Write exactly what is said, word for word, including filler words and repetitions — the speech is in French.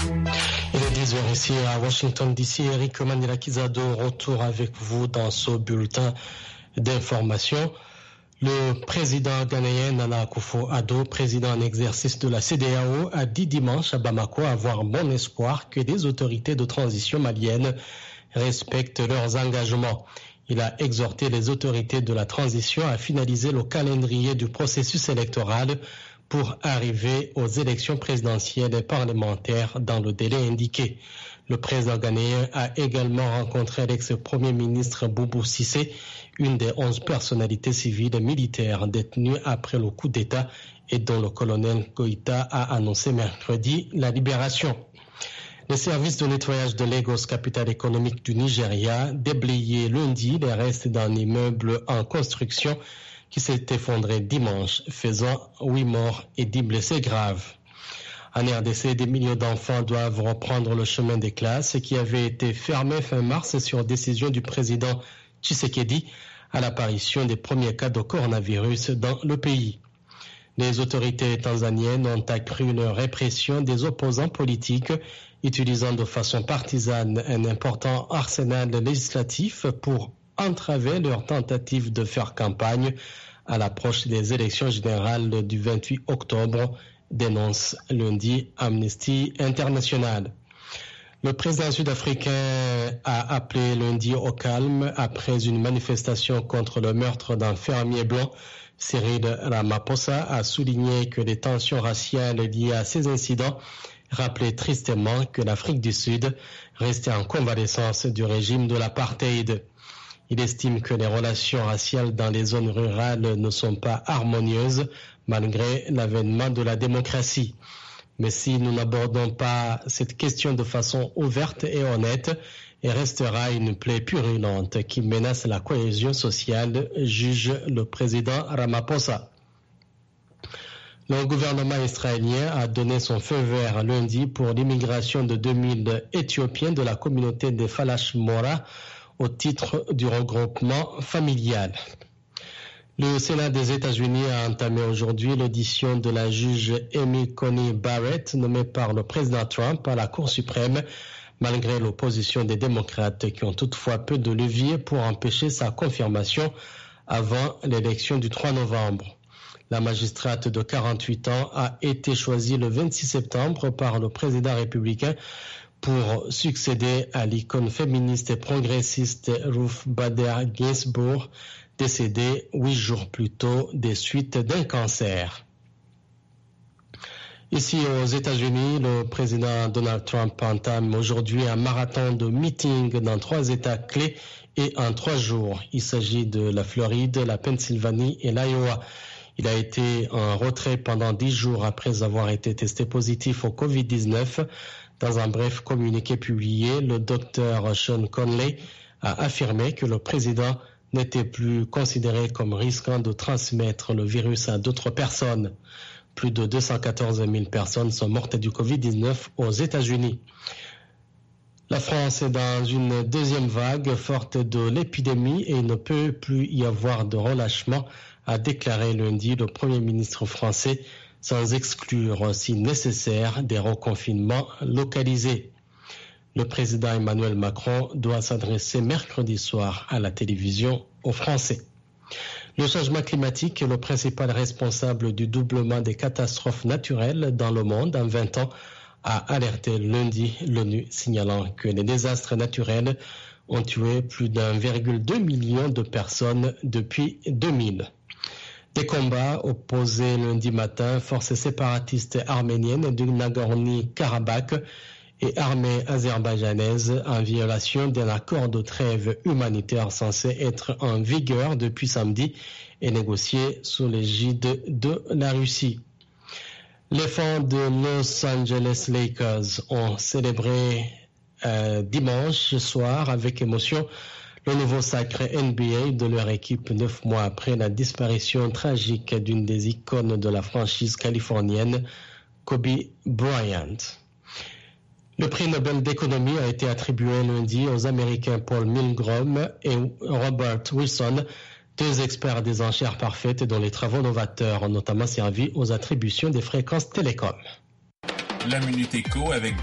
Il est dix heures ici à Washington D C. Eric Manilakizado, retour avec vous dans ce bulletin d'information. Le président ghanéen Nana Akufo-Addo, président en exercice de la C D A O, a dit dimanche à Bamako avoir bon espoir que les autorités de transition maliennes respectent leurs engagements. Il a exhorté les autorités de la transition à finaliser le calendrier du processus électoral pour arriver aux élections présidentielles et parlementaires dans le délai indiqué. Le président ghanéen a également rencontré l'ex-premier ministre Boubou Cissé, une des onze personnalités civiles et militaires détenues après le coup d'État et dont le colonel Goïta a annoncé mercredi la libération. Les services de nettoyage de Lagos, capitale économique du Nigeria, déblayaient lundi les restes d'un immeuble en construction qui s'est effondré dimanche, faisant huit morts et dix blessés graves. En R D C, des millions d'enfants doivent reprendre le chemin des classes qui avait été fermé fin mars sur décision du président Tshisekedi à l'apparition des premiers cas de coronavirus dans le pays. Les autorités tanzaniennes ont accru leur répression des opposants politiques, utilisant de façon partisane un important arsenal législatif pour entraver leur tentative de faire campagne à l'approche des élections générales du vingt-huit octobre, dénonce lundi Amnesty International. Le président sud-africain a appelé lundi au calme après une manifestation contre le meurtre d'un fermier blanc. Cyril Ramaphosa a souligné que les tensions raciales liées à ces incidents rappelaient tristement que l'Afrique du Sud restait en convalescence du régime de l'apartheid. Il estime que les relations raciales dans les zones rurales ne sont pas harmonieuses malgré l'avènement de la démocratie. Mais si nous n'abordons pas cette question de façon ouverte et honnête, elle restera une plaie purulente qui menace la cohésion sociale, juge le président Ramaphosa. Le gouvernement israélien a donné son feu vert lundi pour l'immigration de deux mille Éthiopiens de la communauté des Falash Mora au titre du regroupement familial. Le Sénat des États-Unis a entamé aujourd'hui l'audition de la juge Amy Coney Barrett, nommée par le président Trump à la Cour suprême, malgré l'opposition des démocrates qui ont toutefois peu de levier pour empêcher sa confirmation avant l'élection du trois novembre. La magistrate de quarante-huit ans a été choisie le vingt-six septembre par le président républicain pour succéder à l'icône féministe et progressiste Ruth Bader Ginsburg, décédée huit jours plus tôt des suites d'un cancer. Ici aux États-Unis, le président Donald Trump entame aujourd'hui un marathon de meetings dans trois États clés et en trois jours. Il s'agit de la Floride, la Pennsylvanie et l'Iowa. Il a été en retrait pendant dix jours après avoir été testé positif au covid dix-neuf. Dans un bref communiqué publié, le docteur Sean Conley a affirmé que le président n'était plus considéré comme risquant de transmettre le virus à d'autres personnes. Plus de deux cent quatorze mille personnes sont mortes du covid dix-neuf aux États-Unis. La France est dans une deuxième vague forte de l'épidémie et il ne peut plus y avoir de relâchement, a déclaré lundi le Premier ministre français, sans exclure, si nécessaire, des reconfinements localisés. Le président Emmanuel Macron doit s'adresser mercredi soir à la télévision aux Français. Le changement climatique est le principal responsable du doublement des catastrophes naturelles dans le monde en vingt ans, a alerté lundi l'ONU, signalant que les désastres naturels ont tué plus d'un virgule deux million de personnes depuis deux mille. Des combats opposés lundi matin, forces séparatistes arméniennes du Nagorno-Karabakh et armées azerbaïdjanaises en violation d'un accord de trêve humanitaire censé être en vigueur depuis samedi et négocié sous l'égide de la Russie. Les fans de Los Angeles Lakers ont célébré euh, dimanche soir avec émotion le nouveau sacre N B A de leur équipe neuf mois après la disparition tragique d'une des icônes de la franchise californienne, Kobe Bryant. Le prix Nobel d'économie a été attribué lundi aux Américains Paul Milgrom et Robert Wilson, deux experts des enchères parfaites dont les travaux novateurs ont notamment servi aux attributions des fréquences télécom. La Minute Éco avec